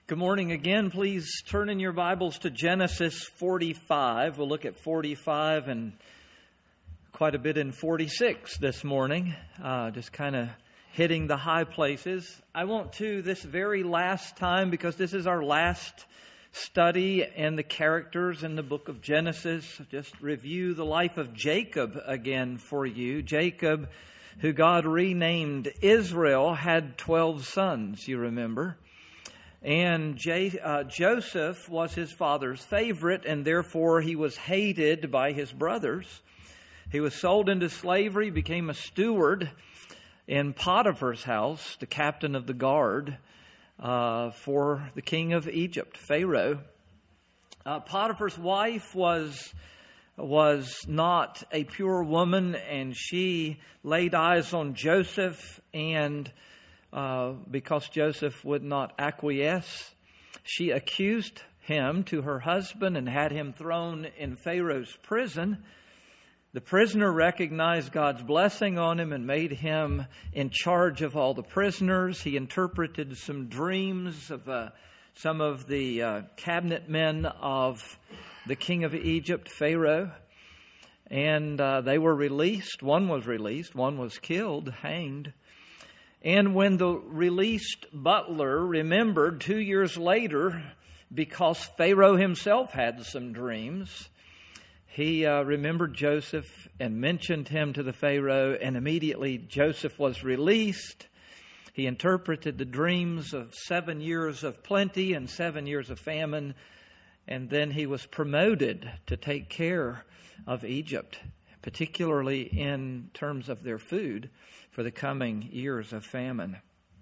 Good morning again. Please turn in your Bibles to Genesis 45. We'll look at 45 and quite a bit in 46 this morning, just kind of hitting the high places. I want to, this very last time, because this is our last study and the characters in the book of Genesis, just review the life of Jacob again for you. Jacob, who God renamed Israel, had 12 sons, you remember. And Joseph was his father's favorite, and therefore he was hated by his brothers. He was sold into slavery, became a steward in Potiphar's house, the captain of the guard for the king of Egypt, Pharaoh. Potiphar's wife was not a pure woman, and she laid eyes on Joseph, and because Joseph would not acquiesce, she accused him to her husband and had him thrown in Pharaoh's prison. The prisoner recognized God's blessing on him and made him in charge of all the prisoners. He interpreted some dreams of some of the cabinet men of the king of Egypt, Pharaoh. And they were released. One was released. One was killed, hanged. And when the released butler remembered 2 years later, because Pharaoh himself had some dreams, he remembered Joseph and mentioned him to the Pharaoh, and immediately Joseph was released. He interpreted the dreams of 7 years of plenty and 7 years of famine, and then he was promoted to take care of Egypt, particularly in terms of their food for the coming years of famine.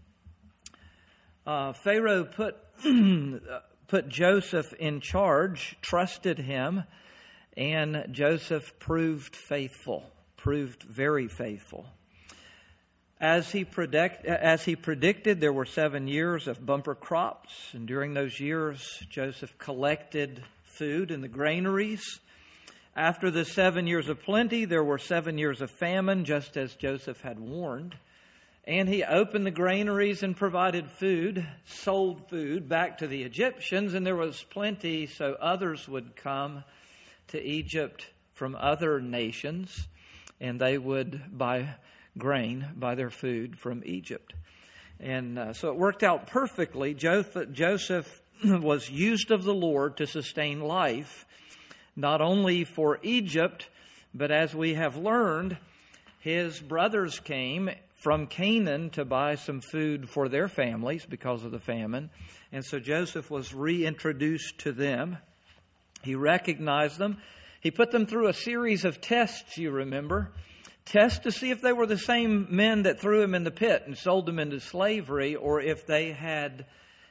Pharaoh put Joseph in charge, trusted him, and Joseph proved very faithful. As he predicted, there were 7 years of bumper crops, and during those years, Joseph collected food in the granaries. After the 7 years of plenty, there were 7 years of famine, just as Joseph had warned. And he opened the granaries and provided food, sold food back to the Egyptians, and there was plenty, so others would come to Egypt from other nations, and they would buy their food from Egypt. And so it worked out perfectly. Joseph was used of the Lord to sustain life, not only for Egypt, but as we have learned, his brothers came from Canaan to buy some food for their families because of the famine. And so Joseph was reintroduced to them. He recognized them. He put them through a series of tests, you remember. Tests to see if they were the same men that threw him in the pit and sold them into slavery, or if they had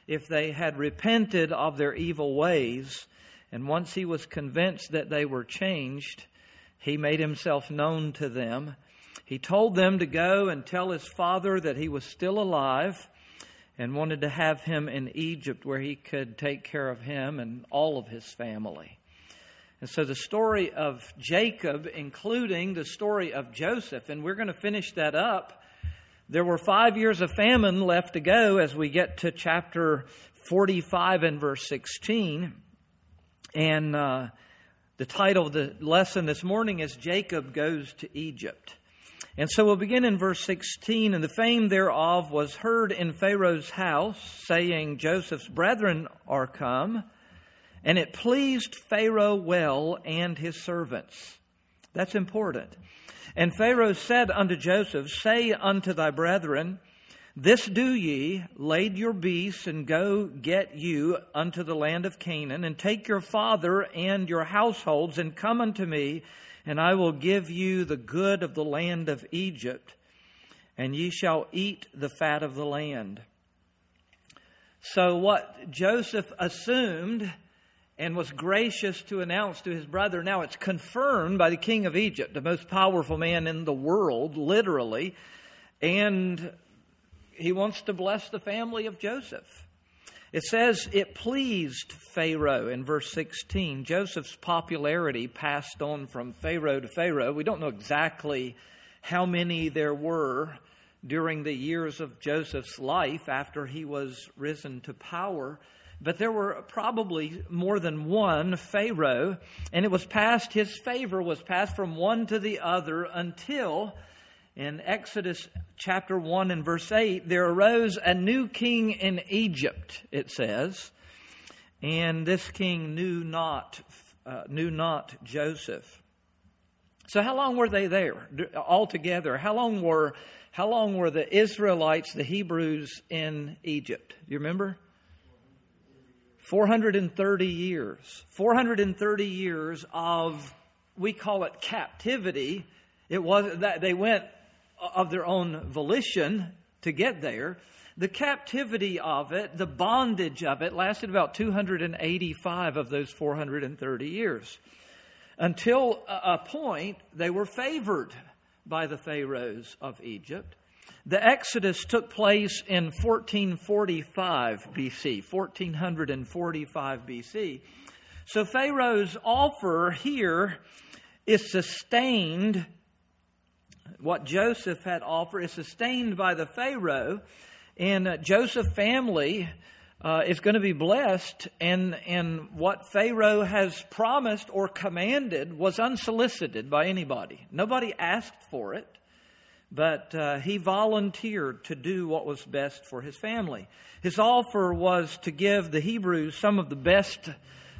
repented of their evil ways. And once he was convinced that they were changed, he made himself known to them. He told them to go and tell his father that he was still alive and wanted to have him in Egypt where he could take care of him and all of his family. And so the story of Jacob, including the story of Joseph, and we're going to finish that up. There were 5 years of famine left to go as we get to chapter 45 and verse 16. And the title of the lesson this morning is Jacob Goes to Egypt. And so we'll begin in verse 16. And the fame thereof was heard in Pharaoh's house, saying, Joseph's brethren are come. And it pleased Pharaoh well and his servants. That's important. And Pharaoh said unto Joseph, Say unto thy brethren, This do ye, lade your beasts, and go get you unto the land of Canaan, and take your father and your households, and come unto me, and I will give you the good of the land of Egypt, and ye shall eat the fat of the land. So what Joseph assumed and was gracious to announce to his brother, now it's confirmed by the king of Egypt, the most powerful man in the world, literally, and he wants to bless the family of Joseph. It says it pleased Pharaoh in verse 16. Joseph's popularity passed on from Pharaoh to Pharaoh. We don't know exactly how many there were during the years of Joseph's life after he was risen to power. But there were probably more than one Pharaoh, and his favor was passed from one to the other until in Exodus chapter 1 and verse 8, there arose a new king in Egypt, it says, and this king knew not Joseph. So how long were they there altogether? How long were the Israelites, the Hebrews, in Egypt? Do you remember? 430 years. 430 years of, we call it captivity. It was that they went of their own volition to get there. The captivity of it, the bondage of it, lasted about 285 of those 430 years. Until a point, they were favored by the pharaohs of Egypt. The Exodus took place in 1445 BC, 1445 BC. So Pharaoh's offer here is sustained. What Joseph had offered is sustained by the Pharaoh, and Joseph's family is going to be blessed. And what Pharaoh has promised or commanded was unsolicited by anybody. Nobody asked for it. But he volunteered to do what was best for his family. His offer was to give the Hebrews some of the best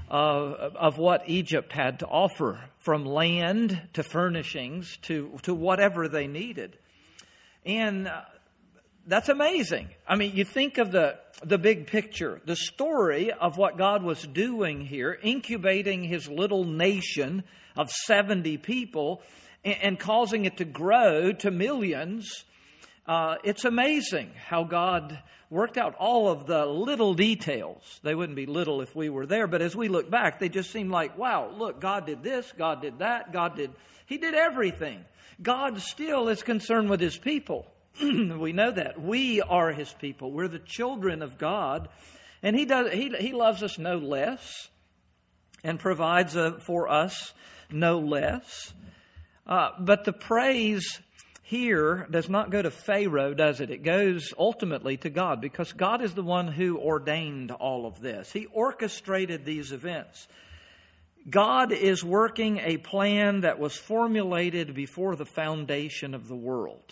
of what Egypt had to offer, from land to furnishings to whatever they needed. And that's amazing. I mean, you think of the big picture, the story of what God was doing here, incubating his little nation of 70 people and causing it to grow to millions. It's amazing how God worked out all of the little details. They wouldn't be little if we were there, but as we look back, they just seem like, wow, look, God did this, God did that, He did everything. God still is concerned with his people. We know that. We are his people. We're the children of God. And he loves us no less and provides for us no less. But the praise here does not go to Pharaoh, does it? It goes ultimately to God, because God is the one who ordained all of this. He orchestrated these events. God is working a plan that was formulated before the foundation of the world.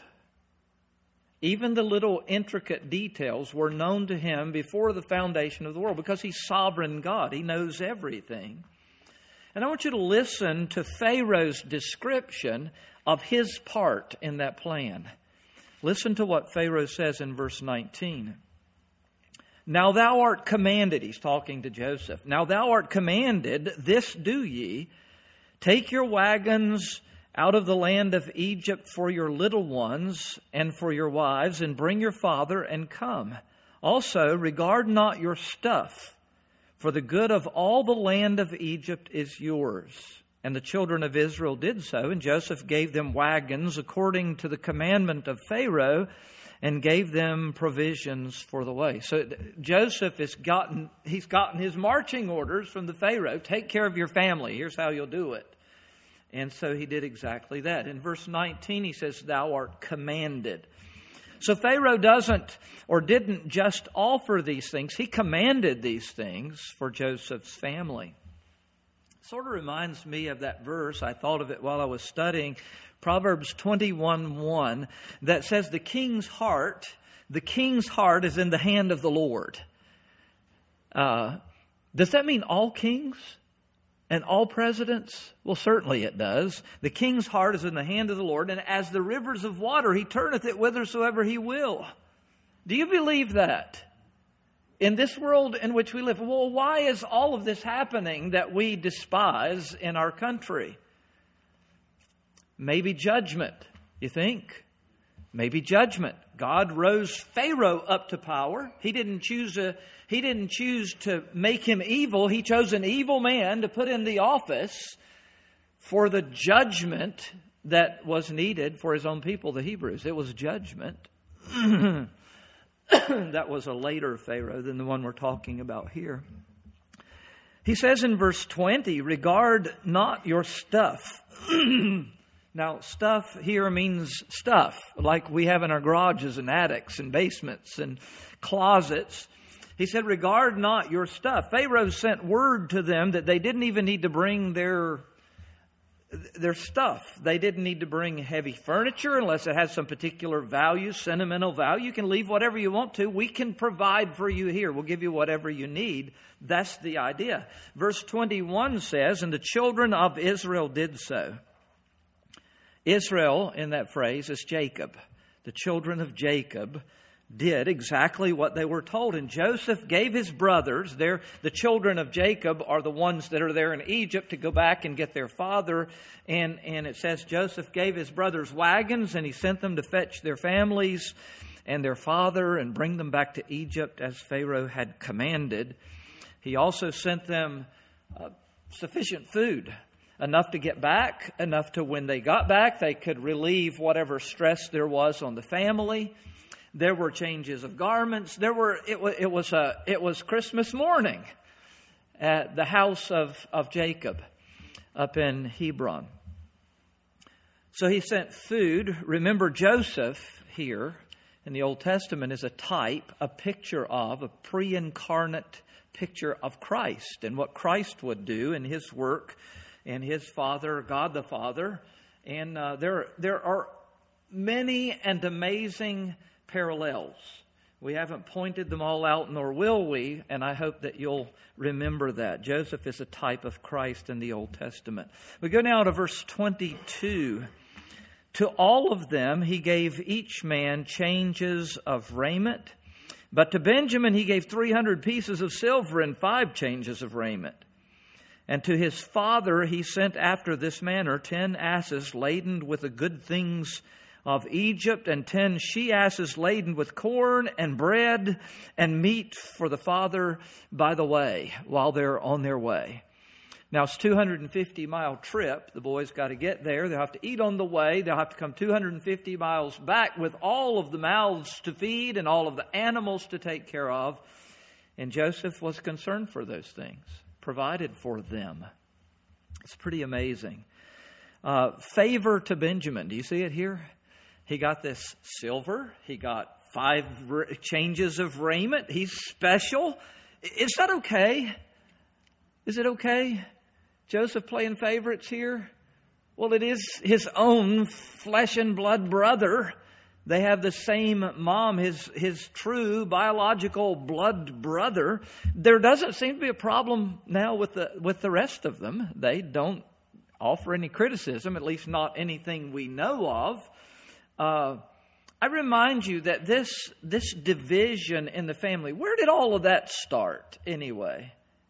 Even the little intricate details were known to him before the foundation of the world, because he's sovereign God. He knows everything. And I want you to listen to Pharaoh's description of his part in that plan. Listen to what Pharaoh says in verse 19. Now thou art commanded, he's talking to Joseph. Now thou art commanded, this do ye, take your wagons out of the land of Egypt for your little ones and for your wives, and bring your father and come. Also regard not your stuff, for the good of all the land of Egypt is yours. And the children of Israel did so, and Joseph gave them wagons according to the commandment of Pharaoh, and gave them provisions for the way. So Joseph he's gotten his marching orders from the Pharaoh. Take care of your family. Here's how you'll do it. And so he did exactly that. In verse 19, he says, thou art commanded. So Pharaoh didn't just offer these things. He commanded these things for Joseph's family. Sort of reminds me of that verse. I thought of it while I was studying Proverbs 21:1, that says the king's heart is in the hand of the Lord. Does that mean all kings and all presidents? Well, certainly it does. The king's heart is in the hand of the Lord, and as the rivers of water, he turneth it whithersoever he will. Do you believe that? In this world in which we live, well, why is all of this happening that we despise in our country? Maybe judgment, you think? Maybe judgment. God rose Pharaoh up to power. He didn't choose to make him evil. He chose an evil man to put in the office for the judgment that was needed for his own people, the Hebrews. It was judgment. That was a later Pharaoh than the one we're talking about here. He says in verse 20, regard not your stuff. Now, stuff here means stuff, like we have in our garages and attics and basements and closets. He said, regard not your stuff. Pharaoh sent word to them that they didn't even need to bring their stuff. They didn't need to bring heavy furniture unless it has some particular value, sentimental value. You can leave whatever you want to. We can provide for you here. We'll give you whatever you need. That's the idea. Verse 21 says, and the children of Israel did so. Israel, in that phrase, is Jacob. The children of Jacob did exactly what they were told. And Joseph gave his brothers, the children of Jacob are the ones that are there in Egypt to go back and get their father. And it says Joseph gave his brothers wagons and he sent them to fetch their families and their father and bring them back to Egypt as Pharaoh had commanded. He also sent them sufficient food. Enough to get back, enough to when they got back, they could relieve whatever stress there was on the family. There were changes of garments. It was Christmas morning at the house of Jacob up in Hebron. So he sent food. Remember, Joseph here in the Old Testament is a type, a picture of, a pre-incarnate picture of Christ and what Christ would do in his work and his Father, God the Father. And there are many and amazing parallels. We haven't pointed them all out, nor will we, and I hope that you'll remember that. Joseph is a type of Christ in the Old Testament. We go now to verse 22. To all of them he gave each man changes of raiment, but to Benjamin he gave 300 pieces of silver and 5 changes of raiment. And to his father he sent after this manner 10 asses laden with the good things of Egypt, and 10 she-asses laden with corn and bread and meat for the father by the way, while they're on their way. Now, it's a 250-mile trip. The boys got to get there. They'll have to eat on the way. They'll have to come 250 miles back with all of the mouths to feed and all of the animals to take care of. And Joseph was concerned for those things, provided for them. It's pretty amazing. Favor to Benjamin. Do you see it here? He got this silver. He got 5 changes of raiment. He's special. Is that okay? Is it okay? Joseph playing favorites here? Well, it is his own flesh and blood brother. They have the same mom, his true biological blood brother. There doesn't seem to be a problem now with the rest of them. They don't offer any criticism, at least not anything we know of. I remind you that this division in the family, where did all of that start anyway?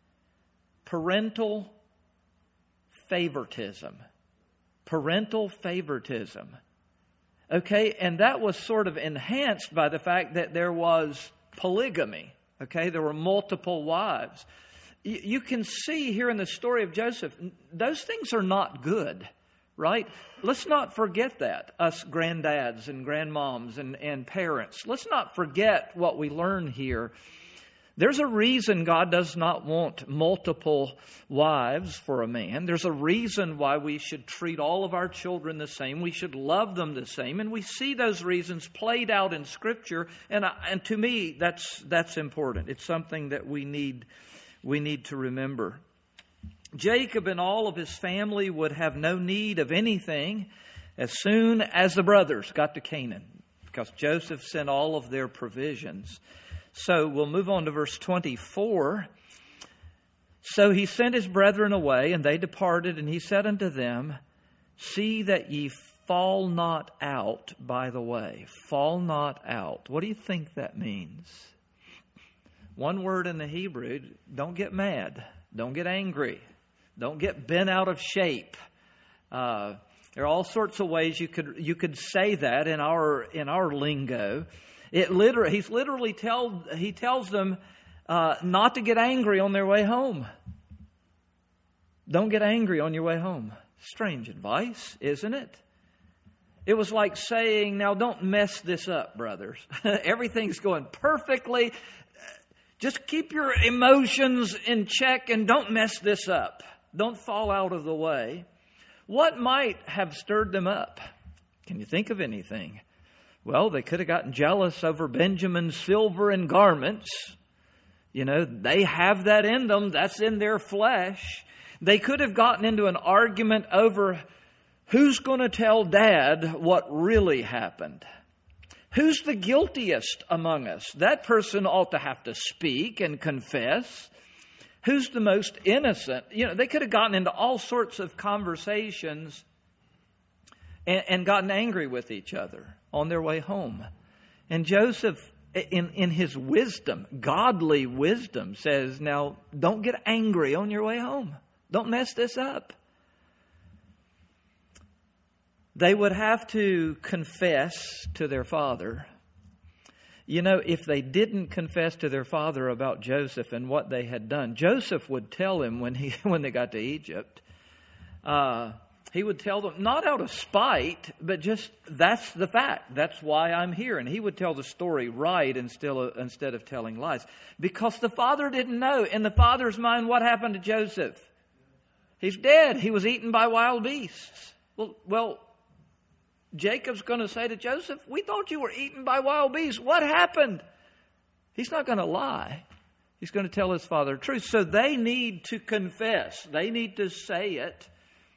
Parental favoritism. Parental favoritism. Okay, and that was sort of enhanced by the fact that there was polygamy. Okay, there were multiple wives. You can see here in the story of Joseph, those things are not good, right? Let's not forget that, us granddads and grandmoms and parents. Let's not forget what we learn here. There's a reason God does not want multiple wives for a man. There's a reason why we should treat all of our children the same. We should love them the same. And we see those reasons played out in Scripture. And to me, that's important. It's something that we need to remember. Jacob and all of his family would have no need of anything as soon as the brothers got to Canaan, because Joseph sent all of their provisions. So we'll move on to verse 24. So he sent his brethren away, and they departed, and he said unto them, see that ye fall not out by the way. Fall not out. What do you think that means? One word in the Hebrew, don't get mad. Don't get angry. Don't get bent out of shape. There are all sorts of ways you could say that in our lingo. He tells them not to get angry on their way home. Don't get angry on your way home. Strange advice, isn't it? It was like saying, now don't mess this up, brothers. Everything's going perfectly. Just keep your emotions in check and don't mess this up. Don't fall out of the way. What might have stirred them up? Can you think of anything? Well, they could have gotten jealous over Benjamin's silver and garments. They have that in them. That's in their flesh. They could have gotten into an argument over who's going to tell Dad what really happened. Who's the guiltiest among us? That person ought to have to speak and confess. Who's the most innocent? They could have gotten into all sorts of conversations and gotten angry with each other on their way home. And Joseph, in his wisdom, godly wisdom, says, now, don't get angry on your way home. Don't mess this up. They would have to confess to their father. If they didn't confess to their father about Joseph and what they had done, Joseph would tell him when they got to Egypt. He would tell them, not out of spite, but just, that's the fact. That's why I'm here. And he would tell the story right instead of telling lies. Because the father didn't know. In the father's mind, what happened to Joseph? He's dead. He was eaten by wild beasts. Well, Jacob's going to say to Joseph, we thought you were eaten by wild beasts. What happened? He's not going to lie. He's going to tell his father the truth. So they need to confess. They need to say it.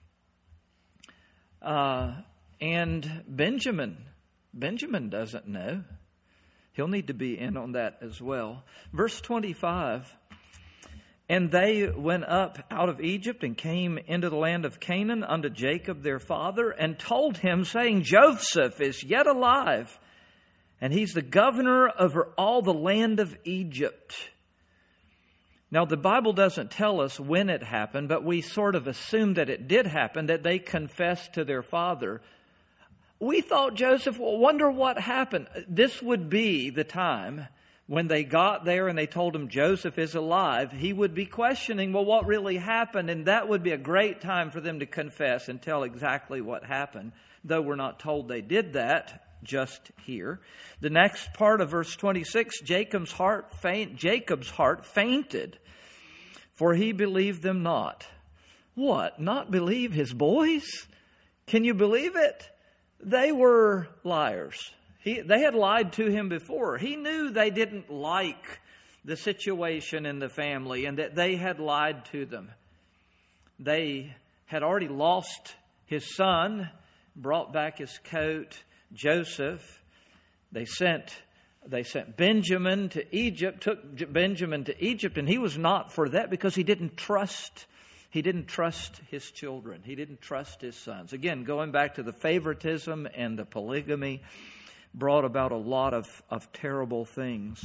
And Benjamin doesn't know. He'll need to be in on that as well. Verse 25. And they went up out of Egypt and came into the land of Canaan unto Jacob their father, and told him, saying, Joseph is yet alive, and he's the governor over all the land of Egypt. Now, the Bible doesn't tell us when it happened, but we sort of assume that it did happen, that they confessed to their father. We thought Joseph, wonder what happened. This would be the time when they got there and they told him Joseph is alive. He would be questioning, well, what really happened? And that would be a great time for them to confess and tell exactly what happened, though we're not told they did that just here. The next part of verse 26, Jacob's heart fainted, for he believed them not. What? Not believe his boys? Can you believe it? They were liars. They had lied to him before. He knew they didn't like the situation in the family and that they had lied to them. They had already lost his son, brought back his coat, Joseph. They sent Benjamin to Egypt, took Benjamin to Egypt, and he was not for that because he didn't trust his children. He didn't trust his sons. Again, going back to the favoritism and the polygamy, brought about a lot of terrible things.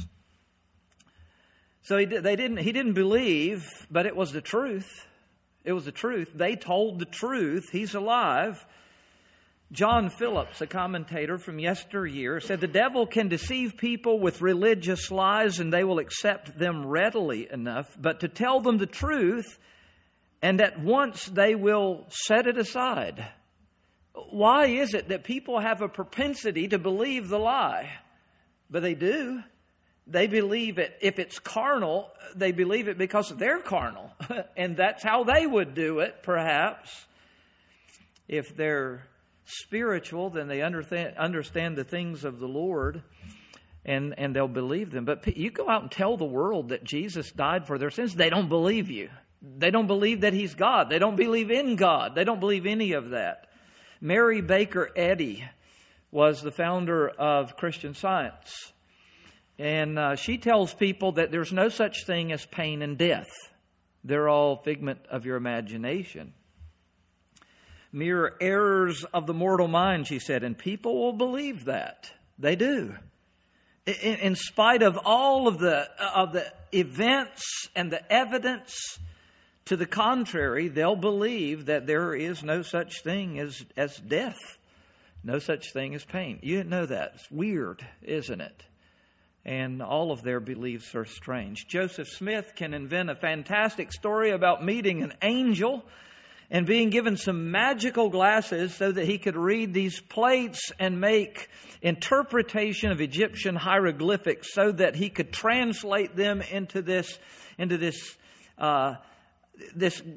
So he didn't believe, but it was the truth. It was the truth. They told the truth. He's alive. John Phillips, a commentator from yesteryear, said the devil can deceive people with religious lies and they will accept them readily enough, but to tell them the truth and at once they will set it aside. Why is it that people have a propensity to believe the lie? But they do. They believe it. If it's carnal, they believe it because they're carnal. And that's how they would do it, perhaps. If they're spiritual, then they understand the things of the Lord, and they'll believe them. But you go out and tell the world that Jesus died for their sins, they don't believe you. They don't believe that He's God. They don't believe in God. They don't believe any of that. Mary Baker Eddy was the founder of Christian Science. And she tells people that there's no such thing as pain and death. They're all figment of your imagination. Mere errors of the mortal mind, she said, and people will believe that. They do. In spite of all of the events and the evidence to the contrary, they'll believe that there is no such thing as death. No such thing as pain. You didn't know that. It's weird, isn't it? And all of their beliefs are strange. Joseph Smith can invent a fantastic story about meeting an angel and being given some magical glasses so that he could read these plates and make interpretation of Egyptian hieroglyphics so that he could translate them into this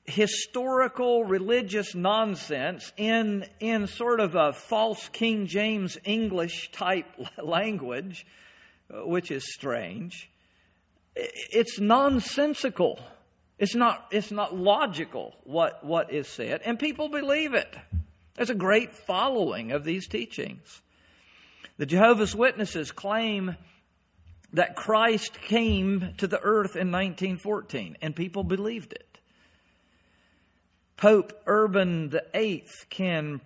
historical religious nonsense in sort of a false King James English type language, which is strange. It's nonsensical. It's not logical what is said, and people believe it. There's a great following of these teachings. The Jehovah's Witnesses claim that Christ came to the earth in 1914, and people believed it. Pope Urban VIII can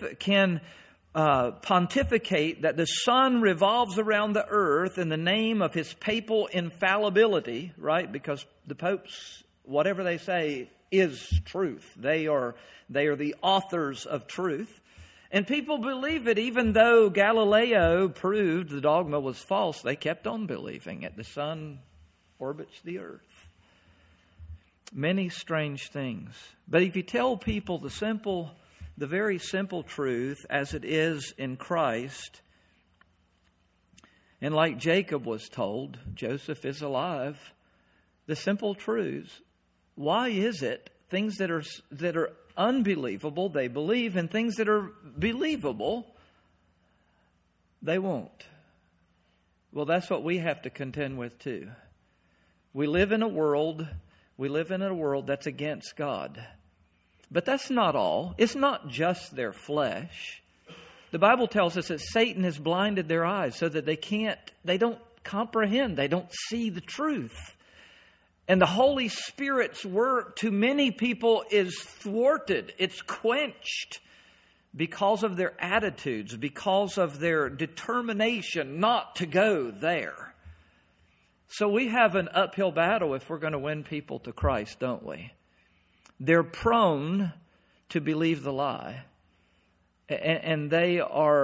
pontificate that the sun revolves around the earth in the name of his papal infallibility, right? Because the popes, whatever they say, is truth. They are the authors of truth. And people believe it, even though Galileo proved the dogma was false. They kept on believing it. The sun orbits the earth. Many strange things. But if you tell people the very simple truth as it is in Christ, and like Jacob was told, Joseph is alive, the simple truths, why is it things that are unbelievable they believe, and things that are believable they won't? Well, that's what we have to contend with too. We live in a world that's against God. But that's not all. It's not just their flesh. The Bible tells us that Satan has blinded their eyes so that they don't comprehend, they don't see the truth. And the Holy Spirit's work to many people is thwarted. It's quenched because of their attitudes, because of their determination not to go there. So we have an uphill battle if we're going to win people to Christ, don't we? They're prone to believe the lie. And they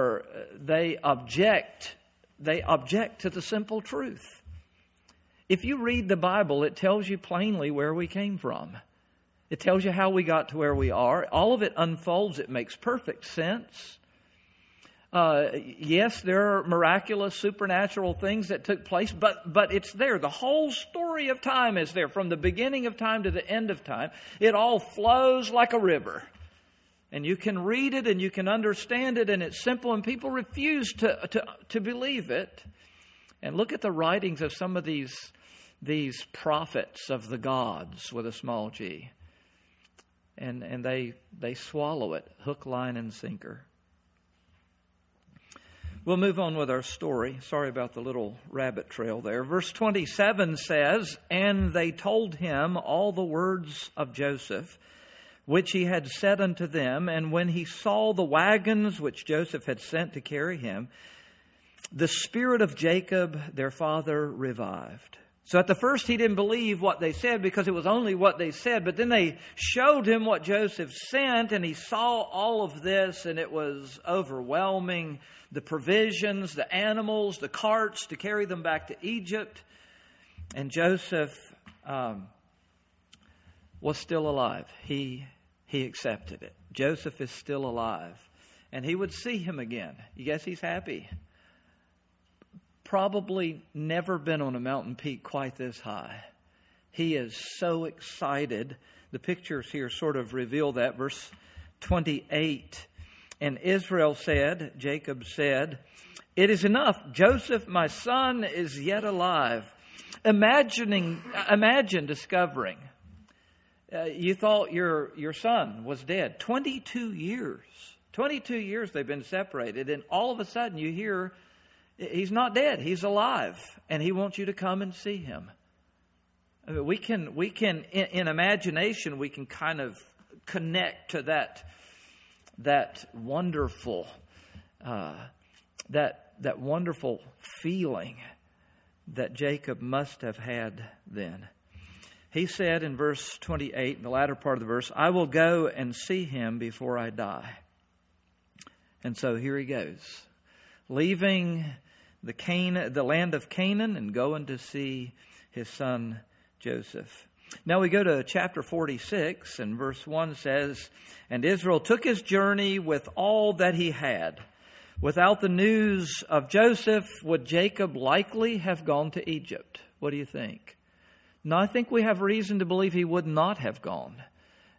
object to the simple truth. If you read the Bible, it tells you plainly where we came from. It tells you how we got to where we are. All of it unfolds. It makes perfect sense. Yes, there are miraculous, supernatural things that took place, but it's there. The whole story of time is there. From the beginning of time to the end of time, it all flows like a river. And you can read it and you can understand it, and it's simple, and people refuse to believe it. And look at the writings of some of these prophets of the gods with a small g. And they swallow it, hook, line, and sinker. We'll move on with our story. Sorry about the little rabbit trail there. Verse 27 says, "And they told him all the words of Joseph, which he had said unto them. And when he saw the wagons which Joseph had sent to carry him, the spirit of Jacob, their father, revived." So at the first he didn't believe what they said because it was only what they said. But then they showed him what Joseph sent, and he saw all of this, and it was overwhelming. The provisions, the animals, the carts to carry them back to Egypt. And Joseph was still alive. He accepted it. Joseph is still alive. And he would see him again. You guess he's happy? Probably never been on a mountain peak quite this high. He is so excited. The pictures here sort of reveal that. Verse 28. "And Israel said," Jacob said, "It is enough. Joseph, my son, is yet alive." Imagine discovering. You thought your son was dead. 22 years. 22 years they've been separated. And all of a sudden you hear he's not dead. He's alive. And he wants you to come and see him. I mean, we can in imagination, we can kind of connect to that wonderful, that wonderful feeling that Jacob must have had then. He said in verse 28, in the latter part of the verse, "I will go and see him before I die." And so here he goes, leaving the land of Canaan and going to see his son Joseph. Now we go to chapter 46, and verse 1 says, "And Israel took his journey with all that he had. Without the news of Joseph, would Jacob likely have gone to Egypt?" What do you think? No, I think we have reason to believe he would not have gone.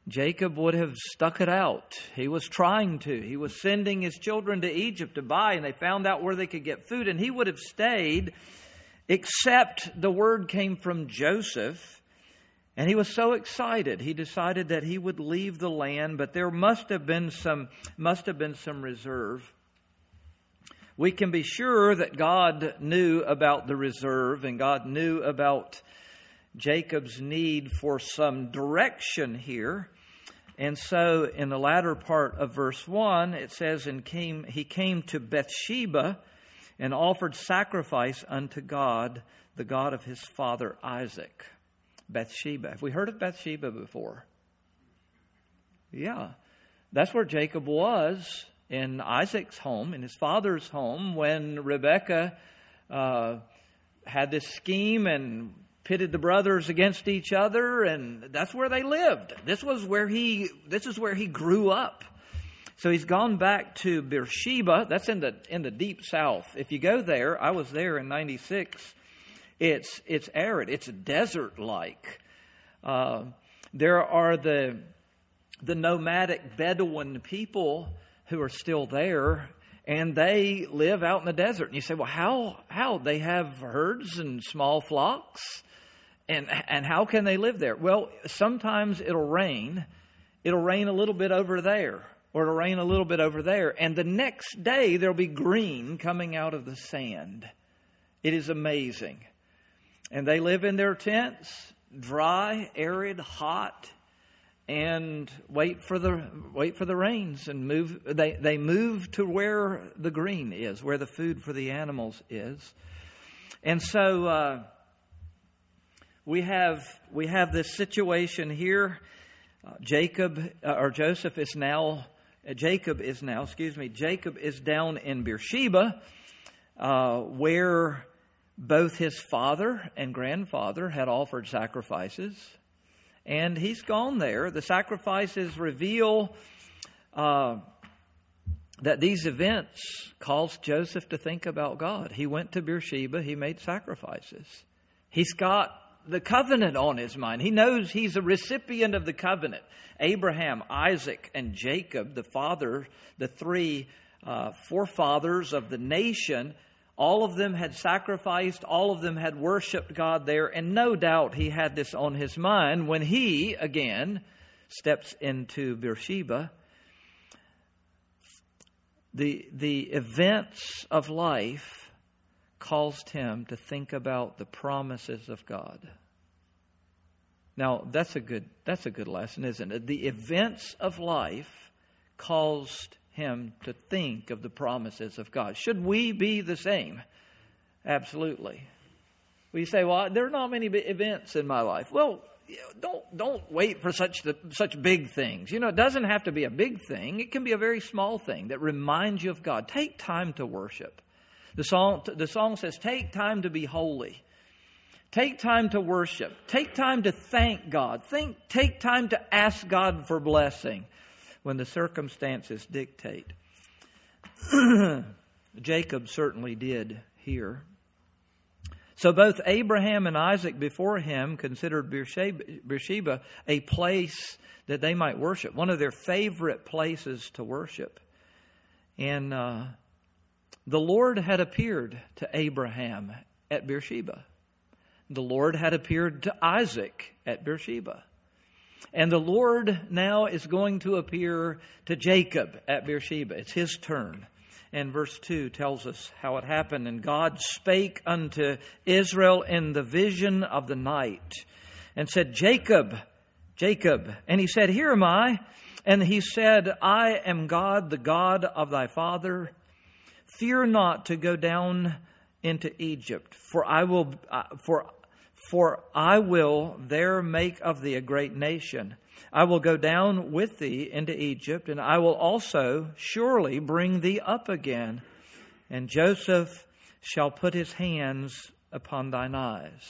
Jacob would have stuck it out. He was trying to. He was sending his children to Egypt to buy, and they found out where they could get food, and he would have stayed, except the word came from Joseph, and he was so excited. He decided that he would leave the land, but there must have been some reserve. We can be sure that God knew about the reserve, and God knew about Jacob's need for some direction here. And so in the latter part of verse 1, it says, he came to Beersheba and offered sacrifice unto God, the God of his father Isaac. Beersheba. Have we heard of Beersheba before? Yeah. That's where Jacob was, in Isaac's home, in his father's home, when Rebekah had this scheme and pitted the brothers against each other, and that's where they lived. This is where he grew up. So he's gone back to Beersheba. That's in the deep south. If you go there, I was there in 96. It's arid. It's desert-like. There are the nomadic Bedouin people who are still there, and they live out in the desert. And you say, well, how? They have herds and small flocks? And how can they live there? Well, sometimes it'll rain. It'll rain a little bit over there, or it'll rain a little bit over there. And the next day, there'll be green coming out of the sand. It is amazing. And they live in their tents, dry, arid, hot, and wait for the rains and move. They move to where the green is, where the food for the animals is. And so we have this situation here. Jacob is down in Beersheba, where both his father and grandfather had offered sacrifices, and he's gone there. The sacrifices reveal that these events caused Joseph to think about God. He went to Beersheba. He made sacrifices. He's got the covenant on his mind. He knows he's a recipient of the covenant. Abraham, Isaac, and Jacob, the three forefathers of the nation, all of them had sacrificed, all of them had worshiped God there, and no doubt he had this on his mind when he, again, steps into Beersheba. The events of life caused him to think about the promises of God. Now, that's a good lesson, isn't it? The events of life caused him to think of the promises of God. Should we be the same? Absolutely. Well, you say, well, there are not many events in my life. Well, don't wait for such big things. It doesn't have to be a big thing. It can be a very small thing that reminds you of God. Take time to worship. The song says, take time to be holy. Take time to worship. Take time to thank God. Take time to ask God for blessing when the circumstances dictate. Jacob certainly did here. So both Abraham and Isaac before him considered Beersheba a place that they might worship, one of their favorite places to worship. And the Lord had appeared to Abraham at Beersheba. The Lord had appeared to Isaac at Beersheba. And the Lord now is going to appear to Jacob at Beersheba. It's his turn. And verse 2 tells us how it happened. And God spake unto Israel in the vision of the night and said, Jacob, Jacob. And he said, Here am I. And he said, I am God, the God of thy father. Fear not to go down into Egypt, for I will there make of thee a great nation. I will go down with thee into Egypt, and I will also surely bring thee up again. And Joseph shall put his hands upon thine eyes.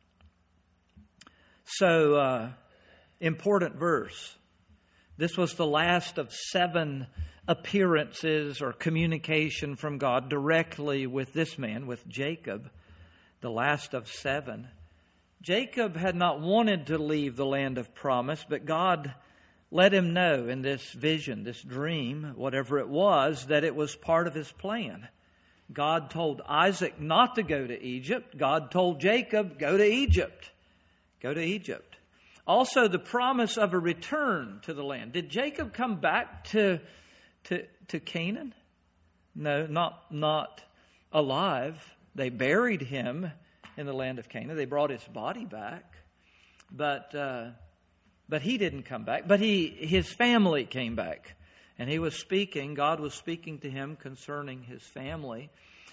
So, important verse. This was the last of 7 appearances or communication from God directly with this man, with Jacob, the last of 7. Jacob had not wanted to leave the land of promise, but God let him know in this vision, this dream, whatever it was, that it was part of his plan. God told Isaac not to go to Egypt. God told Jacob, go to Egypt. Go to Egypt. Also, the promise of a return to the land. Did Jacob come back to Canaan? No, not alive. They buried him in the land of Canaan. They brought his body back. But he didn't come back. But his family came back. And he was speaking, God was speaking to him concerning his family.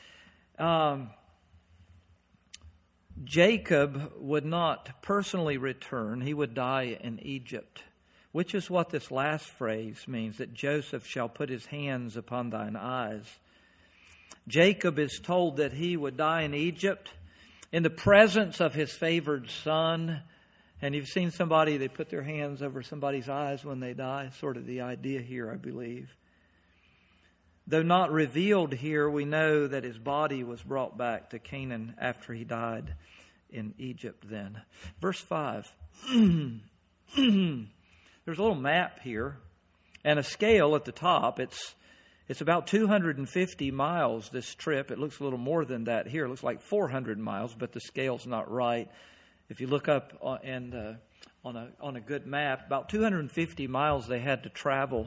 Jacob would not personally return. He would die in Egypt, which is what this last phrase means, that Joseph shall put his hands upon thine eyes. Jacob is told that he would die in Egypt in the presence of his favored son. And you've seen somebody, they put their hands over somebody's eyes when they die. Sort of the idea here, I believe. Though not revealed here, we know that his body was brought back to Canaan after he died in Egypt then. Verse 5. There's a little map here and a scale at the top. It's about 250 miles, this trip. It looks a little more than that here. It looks like 400 miles, but the scale's not right. If you look up on a good map, about 250 miles they had to travel.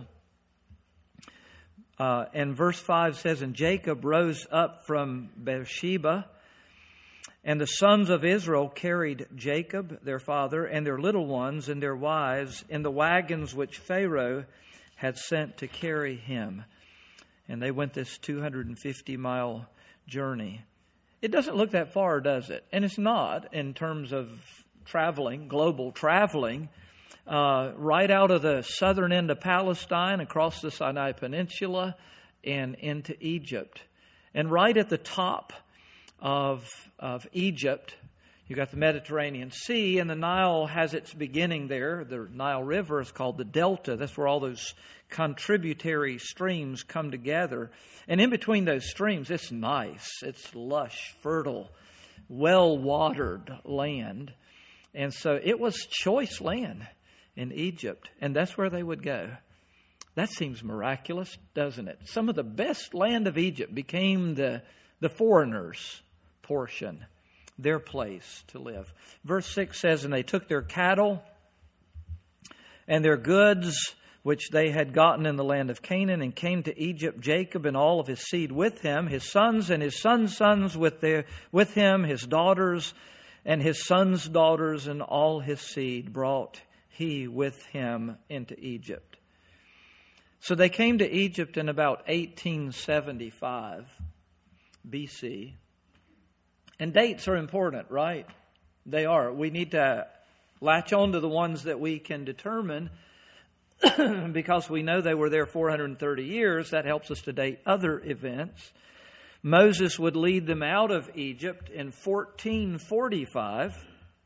And verse 5 says, and Jacob rose up from Beersheba, and the sons of Israel carried Jacob, their father, and their little ones and their wives in the wagons which Pharaoh had sent to carry him. And they went this 250-mile journey. It doesn't look that far, does it? And it's not in terms of traveling, global traveling. Right out of the southern end of Palestine, across the Sinai Peninsula, and into Egypt. And right at the top of Egypt, you've got the Mediterranean Sea, and the Nile has its beginning there. The Nile River is called the Delta. That's where all those contributory streams come together. And in between those streams, it's nice. It's lush, fertile, well-watered land. And so it was choice land in Egypt, and that's where they would go. That seems miraculous, doesn't it? Some of the best land of Egypt became the foreigners' portion, their place to live. Verse 6 says, and they took their cattle and their goods, which they had gotten in the land of Canaan, and came to Egypt, Jacob and all of his seed with him, his sons and his sons' sons with him, his daughters and his sons' daughters, and all his seed brought he with him into Egypt. So they came to Egypt in about 1875 BC. And dates are important, right? They are. We need to latch on to the ones that we can determine because we know they were there 430 years. That helps us to date other events. Moses would lead them out of Egypt in 1445.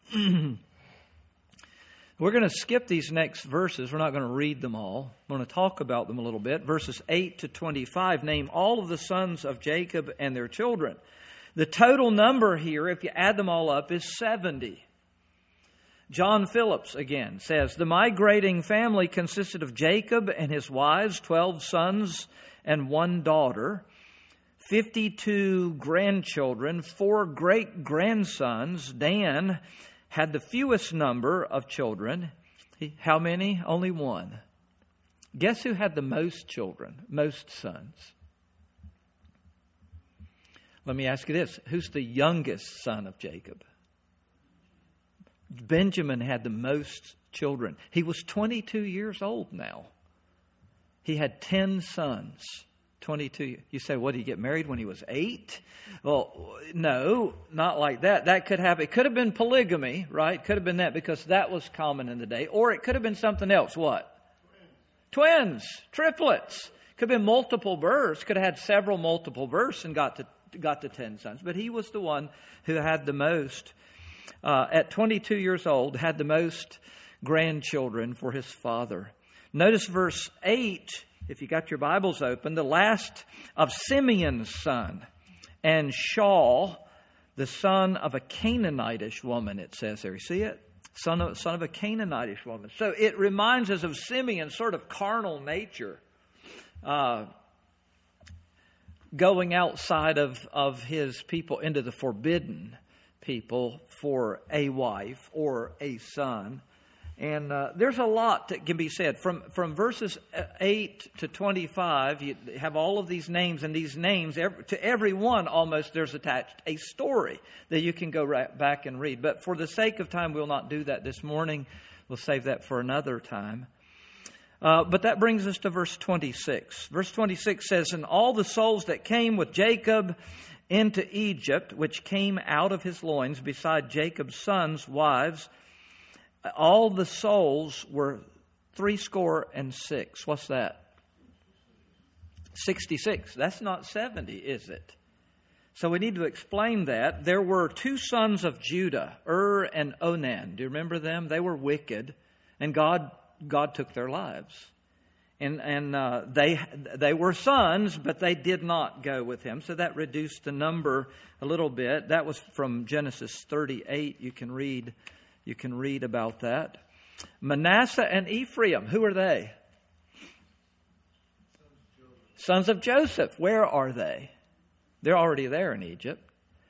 We're going to skip these next verses. We're not going to read them all. We're going to talk about them a little bit. Verses 8 to 25 name all of the sons of Jacob and their children. The total number here, if you add them all up, is 70. John Phillips, again, says, the migrating family consisted of Jacob and his wives, 12 sons and 1 daughter, 52 grandchildren, 4 great-grandsons. Dan had the fewest number of children. How many? Only 1. Guess who had the most children, most sons? Let me ask you this. Who's the youngest son of Jacob? Benjamin had the most children. He was 22 years old now. He had 10 sons. 22. You say, what, did he get married when he was 8? Well, no, not like that. That could happen. It could have been polygamy, right? Could have been that because that was common in the day. Or it could have been something else. What? Twins. Triplets. Could have been multiple births. Could have had several multiple births and got to 10 sons. But he was the one who had the most, at 22 years old, had the most grandchildren for his father. Notice verse 8. If you got your Bibles open, the last of Simeon's son, and Shaul, the son of a Canaanitish woman, it says there. You see it? son of a Canaanitish woman. So it reminds us of Simeon's sort of carnal nature, going outside of his people into the forbidden people for a wife or a son. And there's a lot that can be said. From verses 8 to 25, you have all of these names, and these names, to every one almost, there's attached a story that you can go right back and read. But for the sake of time, we'll not do that this morning. We'll save that for another time. But that brings us to verse 26. Verse 26 says, "And all the souls that came with Jacob into Egypt, which came out of his loins, beside Jacob's sons' wives, all the souls were 66. What's that? 66. That's not 70, is it? So we need to explain that. There were two sons of Judah, and Onan. Do you remember them? They were wicked, and God took their lives. And they were sons, but they did not go with him. So that reduced the number a little bit. That was from Genesis 38. You can read about that. Manasseh and Ephraim, who are they? Sons of Joseph. Where are they? They're already there in Egypt.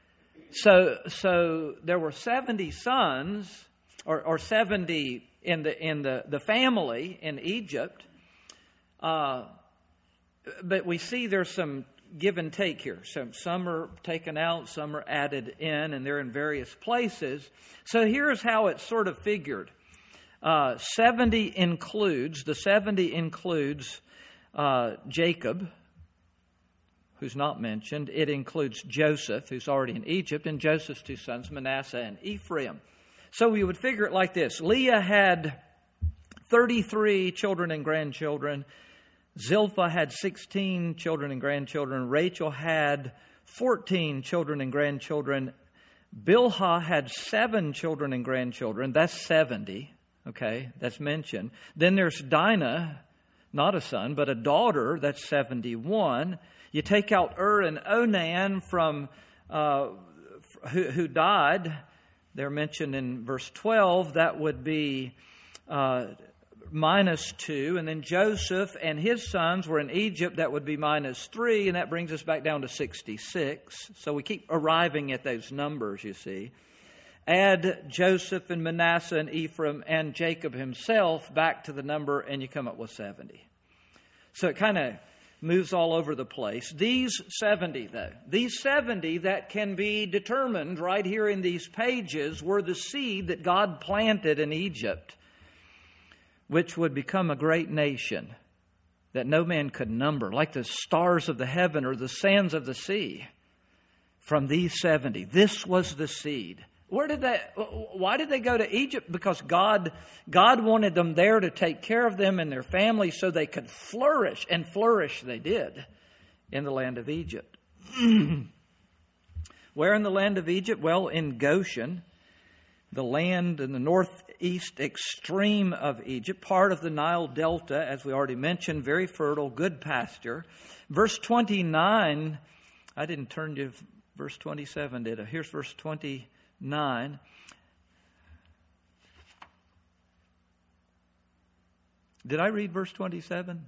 So there were 70 sons, or 70 in the family in Egypt. But we see there's some give and take here. Some are taken out, some are added in, and they're in various places. So here's how it's sort of figured. 70 includes Jacob, who's not mentioned. It includes Joseph, who's already in Egypt, and Joseph's two sons, Manasseh and Ephraim. So we would figure it like this. Leah had 33 children and grandchildren. Zilpah had 16 children and grandchildren. Rachel had 14 children and grandchildren. Bilhah had 7 children and grandchildren. That's 70. Okay, that's mentioned. Then there's Dinah, not a son, but a daughter. That's 71. You take out and Onan from who died. They're mentioned in verse 12. That would be -2. And then Joseph and his sons were in Egypt. That would be -3. And that brings us back down to 66. So we keep arriving at those numbers, you see. Add Joseph and Manasseh and Ephraim and Jacob himself back to the number, and you come up with 70. So it kind of moves all over the place. These 70, though, that can be determined right here in these pages were the seed that God planted in Egypt, which would become a great nation that no man could number, like the stars of the heaven or the sands of the sea. From these 70, this was the seed. Why did they go to Egypt? Because God wanted them there to take care of them and their families so they could flourish. And flourish they did in the land of Egypt. Where in the land of Egypt? Well, in Goshen, the land in the northeast extreme of Egypt, part of the Nile Delta, as we already mentioned, very fertile, good pasture. Verse 29, I didn't turn to verse 27, did I? Here's verse 29. Did I read verse 27?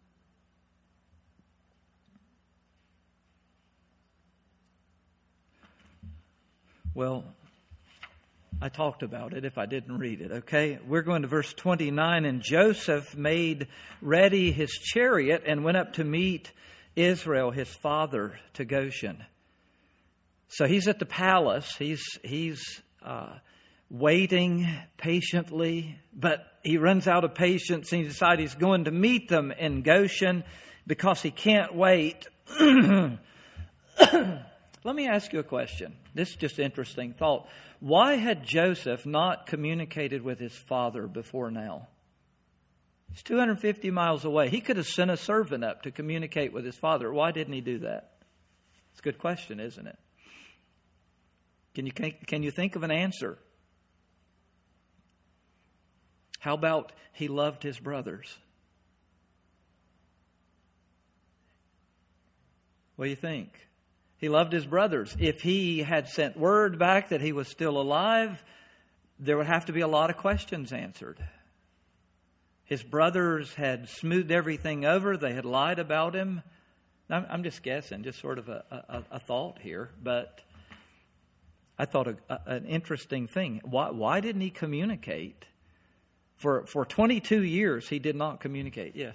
Well, I talked about it if I didn't read it, okay? We're going to verse 29. And Joseph made ready his chariot and went up to meet Israel, his father, to Goshen. So he's at the palace. He's waiting patiently, but he runs out of patience and he decides he's going to meet them in Goshen because he can't wait. Let me ask you a question. This is just an interesting thought. Why had Joseph not communicated with his father before now? He's 250 miles away. He could have sent a servant up to communicate with his father. Why didn't he do that? It's a good question, isn't it? Can you think of an answer? How about he loved his brothers? What do you think? He loved his brothers. If he had sent word back that he was still alive, there would have to be a lot of questions answered. His brothers had smoothed everything over. They had lied about him. I'm just guessing, just sort of a thought here, but I thought an interesting thing. Why didn't he communicate? For 22 years, he did not communicate. Yes.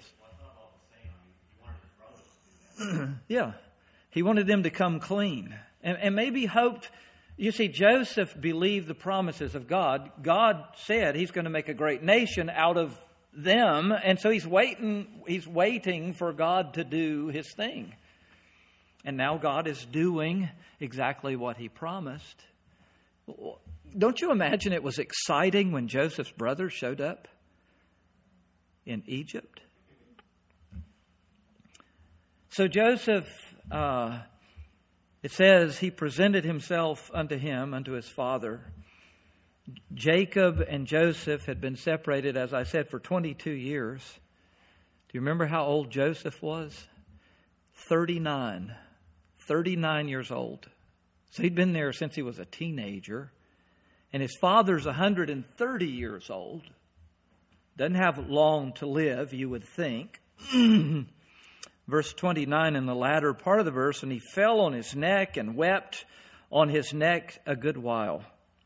Yeah. He wanted them to come clean. And maybe hoped, you see, Joseph believed the promises of God. God said he's going to make a great nation out of them. And so he's waiting for God to do his thing. And now God is doing exactly what he promised. Don't you imagine it was exciting when Joseph's brothers showed up in Egypt? So Joseph, it says, he presented himself unto him, unto his father. Jacob and Joseph had been separated, as I said, for 22 years. Do you remember how old Joseph was? 39 years old. So he'd been there since he was a teenager. And his father's 130 years old. Doesn't have long to live, you would think. Verse 29 in the latter part of the verse, and he fell on his neck and wept on his neck a good while.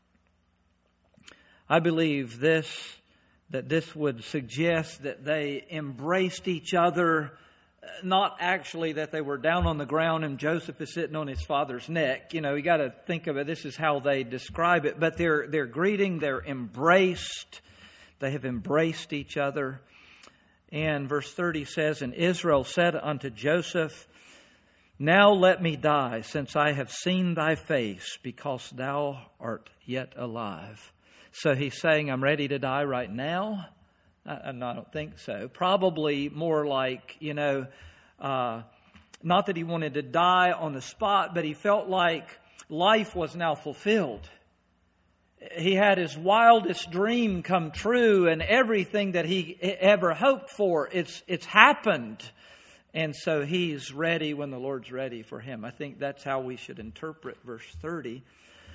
I believe that this would suggest that they embraced each other, not actually that they were down on the ground and Joseph is sitting on his father's neck. You know, you got to think of it. This is how they describe it. But they're greeting, they're embraced. They have embraced each other. And verse 30 says, and Israel said unto Joseph, now let me die, since I have seen thy face, because thou art yet alive. So he's saying, I'm ready to die right now? I don't think so. Probably more like, not that he wanted to die on the spot, but he felt like life was now fulfilled. He had his wildest dream come true, and everything that he ever hoped for, it's happened. And so he's ready when the Lord's ready for him. I think that's how we should interpret verse 30.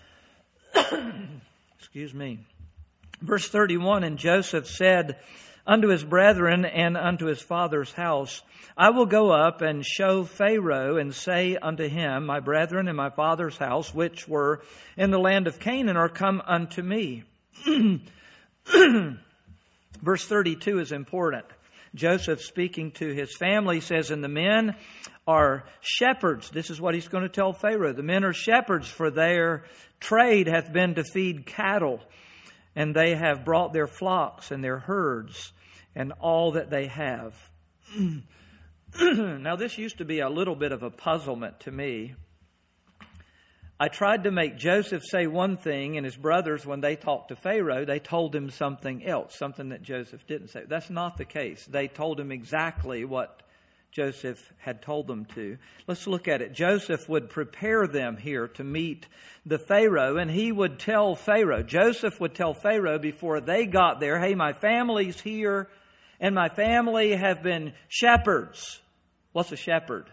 Excuse me. Verse 31, and Joseph said unto his brethren and unto his father's house, I will go up and show Pharaoh and say unto him, my brethren and my father's house, which were in the land of Canaan, are come unto me. Verse 32 is important. Joseph, speaking to his family, says, and the men are shepherds. This is what he's going to tell Pharaoh. The men are shepherds, for their trade hath been to feed cattle, and they have brought their flocks and their herds and all that they have. Now, this used to be a little bit of a puzzlement to me. I tried to make Joseph say one thing, and his brothers, when they talked to Pharaoh, they told him something else, something that Joseph didn't say. That's not the case. They told him exactly what Joseph had told them to. Let's look at it. Joseph would prepare them here to meet the Pharaoh, and he would tell Pharaoh, Joseph would tell Pharaoh before they got there, hey, my family's here, and my family have been shepherds. What's a shepherd?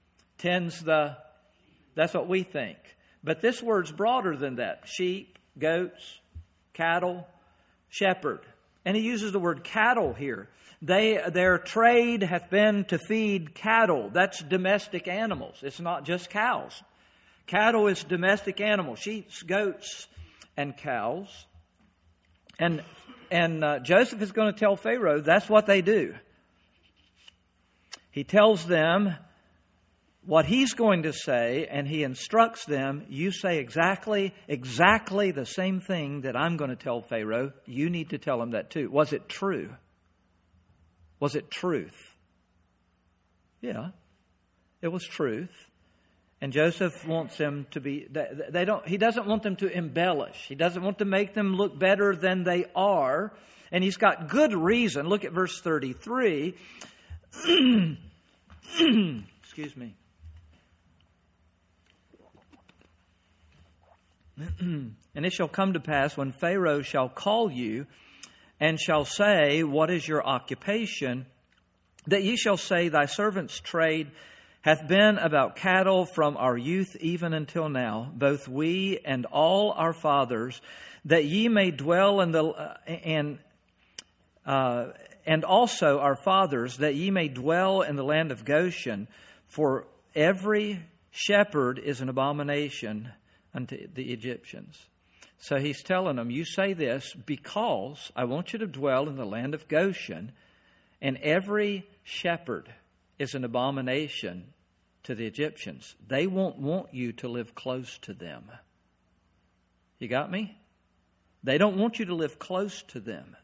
That's what we think. But this word's broader than that. Sheep, goats, cattle, shepherd. And he uses the word cattle here. Their trade hath been to feed cattle. That's domestic animals. It's not just cows. Cattle is domestic animals. Sheep, goats, and cows. And Joseph is going to tell Pharaoh that's what they do. He tells them what he's going to say, and he instructs them, you say exactly the same thing that I'm going to tell Pharaoh. You need to tell him that too. Was it true? Was it truth? Yeah, it was truth. And Joseph wants them to be, he doesn't want them to embellish. He doesn't want to make them look better than they are. And he's got good reason. Look at verse 33. Excuse me. And it shall come to pass when Pharaoh shall call you and shall say, what is your occupation? That ye shall say, thy servant's trade hath been about cattle from our youth even until now, both we and all our fathers, that ye may dwell in the and also our fathers, that ye may dwell in the land of Goshen, for every shepherd is an abomination unto the Egyptians. So he's telling them, you say this because I want you to dwell in the land of Goshen, and every shepherd is an abomination to the Egyptians. They won't want you to live close to them. You got me? They don't want you to live close to them.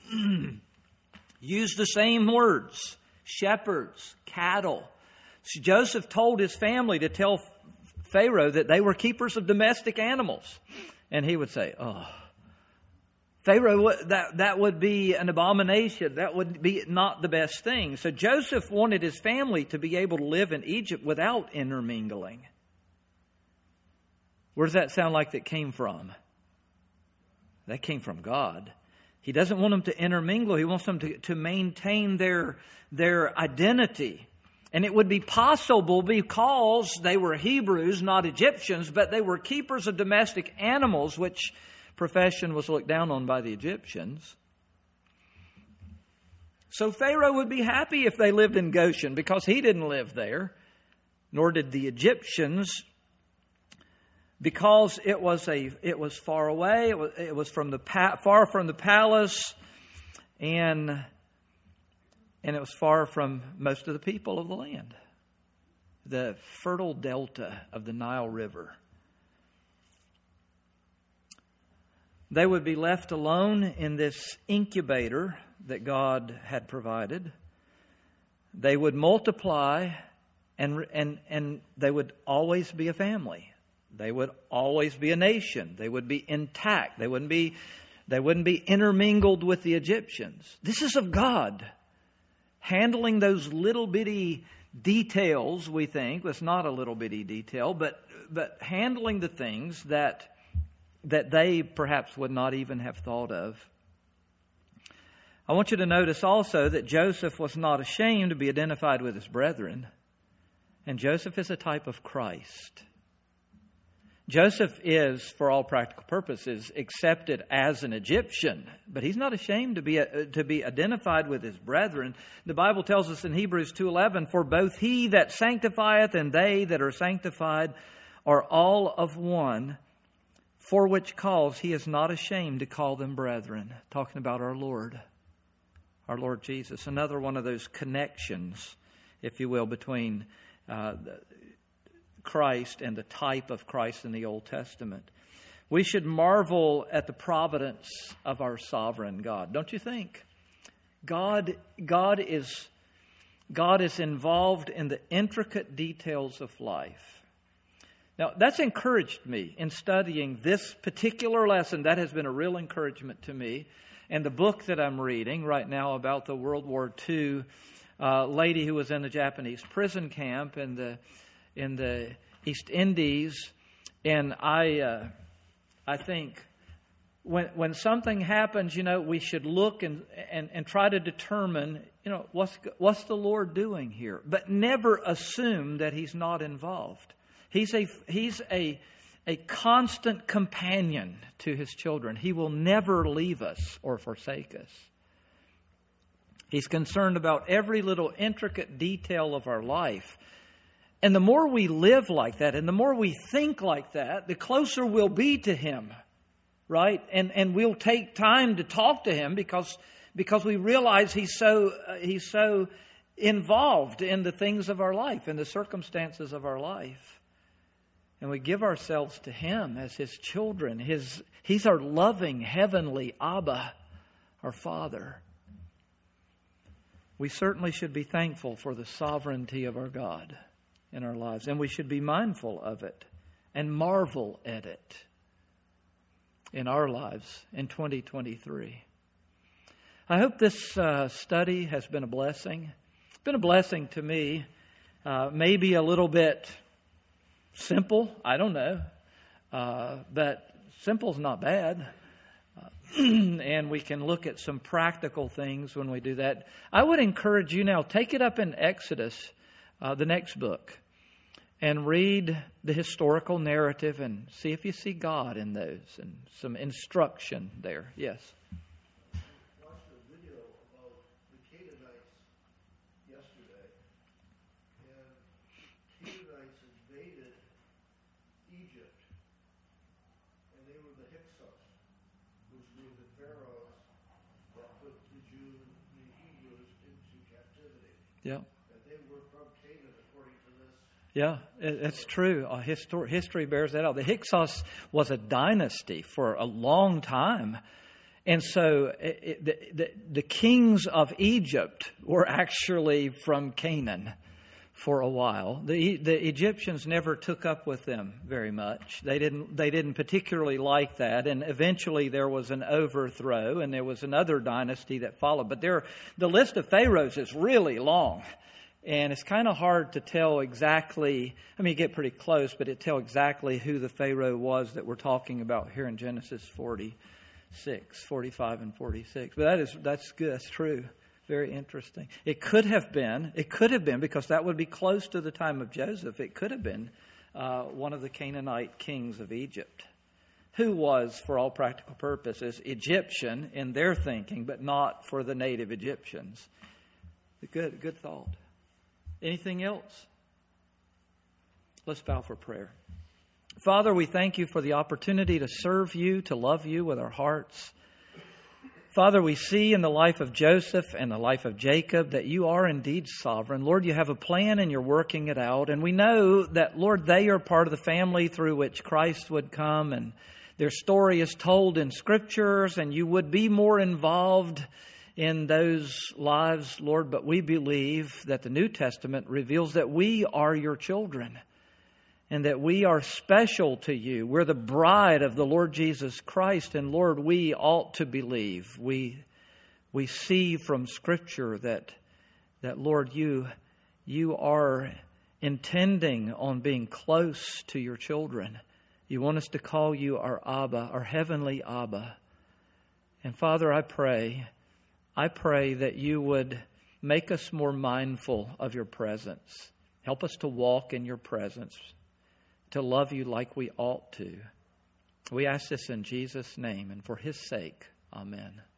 Use the same words. Shepherds, cattle. So Joseph told his family to tell Pharaoh that they were keepers of domestic animals. And he would say, oh, Pharaoh, that would be an abomination. That would be not the best thing. So Joseph wanted his family to be able to live in Egypt without intermingling. Where does that sound like that came from? That came from God. He doesn't want them to intermingle. He wants them to maintain their identity. And it would be possible because they were Hebrews, not Egyptians, but they were keepers of domestic animals, which profession was looked down on by the Egyptians. So Pharaoh would be happy if they lived in Goshen because he didn't live there, nor did the Egyptians, because it was far away. It was from far from the palace, and it was far from most of the people of the land. The fertile delta of the Nile River. They would be left alone in this incubator that God had provided. They would multiply, and they would always be a family. They would always be a nation. They would be intact. They wouldn't be intermingled with the Egyptians. This is of God. Handling those little bitty details, we think. It's not a little bitty detail, but handling the things that they perhaps would not even have thought of. I want you to notice also that Joseph was not ashamed to be identified with his brethren. And Joseph is a type of Christ. Joseph is, for all practical purposes, accepted as an Egyptian, but he's not ashamed to be identified with his brethren. The Bible tells us in Hebrews 2:11, "For both he that sanctifieth and they that are sanctified are all of one, for which cause he is not ashamed to call them brethren." Talking about our Lord Jesus. Another one of those connections, if you will, between Christ and the type of Christ in the Old Testament. We should marvel at the providence of our sovereign God, don't you think? God is involved in the intricate details of life. Now, that's encouraged me in studying this particular lesson. That has been a real encouragement to me. And the book that I'm reading right now about the World War II lady who was in the Japanese prison camp in the East Indies, and I think when something happens, we should look and try to determine, what's the Lord doing here, but never assume that He's not involved. He's a constant companion to His children. He will never leave us or forsake us. He's concerned about every little intricate detail of our life. And the more we live like that, and the more we think like that, the closer we'll be to Him, right? And we'll take time to talk to Him because we realize He's so involved in the things of our life, in the circumstances of our life. And we give ourselves to Him as His children. He's our loving, heavenly Abba, our Father. We certainly should be thankful for the sovereignty of our God in our lives, and we should be mindful of it and marvel at it in our lives in 2023. I hope this study has been a blessing. It's been a blessing to me, maybe a little bit simple, I don't know, but simple's not bad. And we can look at some practical things when we do that. I would encourage you now, take it up in Exodus, the next book, and read the historical narrative and see if you see God in those and some instruction there. Yes. I watched a video about the Canaanites yesterday, and Canaanites invaded Egypt, and they were the Hyksos, which were the pharaohs that put the Jews, the Hebrews, into captivity. Yeah. And they were from Canaan, according to this. Yeah, it's true. History bears that out. The Hyksos was a dynasty for a long time. And so the kings of Egypt were actually from Canaan for a while. The Egyptians never took up with them very much. They didn't particularly like that. And eventually there was an overthrow, and there was another dynasty that followed. But the list of pharaohs is really long. And it's kind of hard to tell exactly, you get pretty close, but to tell exactly who the Pharaoh was that we're talking about here in Genesis 45 and 46. But that's good, that's true. Very interesting. It could have been, because that would be close to the time of Joseph, it could have been one of the Canaanite kings of Egypt, who was, for all practical purposes, Egyptian in their thinking, but not for the native Egyptians. Good thought. Anything else? Let's bow for prayer. Father, we thank you for the opportunity to serve you, to love you with our hearts. Father, we see in the life of Joseph and the life of Jacob that you are indeed sovereign. Lord, you have a plan and you're working it out. And we know that, Lord, they are part of the family through which Christ would come. And their story is told in Scriptures, and you would be more involved in those lives, Lord, but we believe that the New Testament reveals that we are your children and that we are special to you. We're the bride of the Lord Jesus Christ, and Lord, we ought to believe. We see from Scripture that Lord, you are intending on being close to your children. You want us to call you our Abba, our heavenly Abba. And Father, I pray that you would make us more mindful of your presence. Help us to walk in your presence, to love you like we ought to. We ask this in Jesus' name and for his sake. Amen.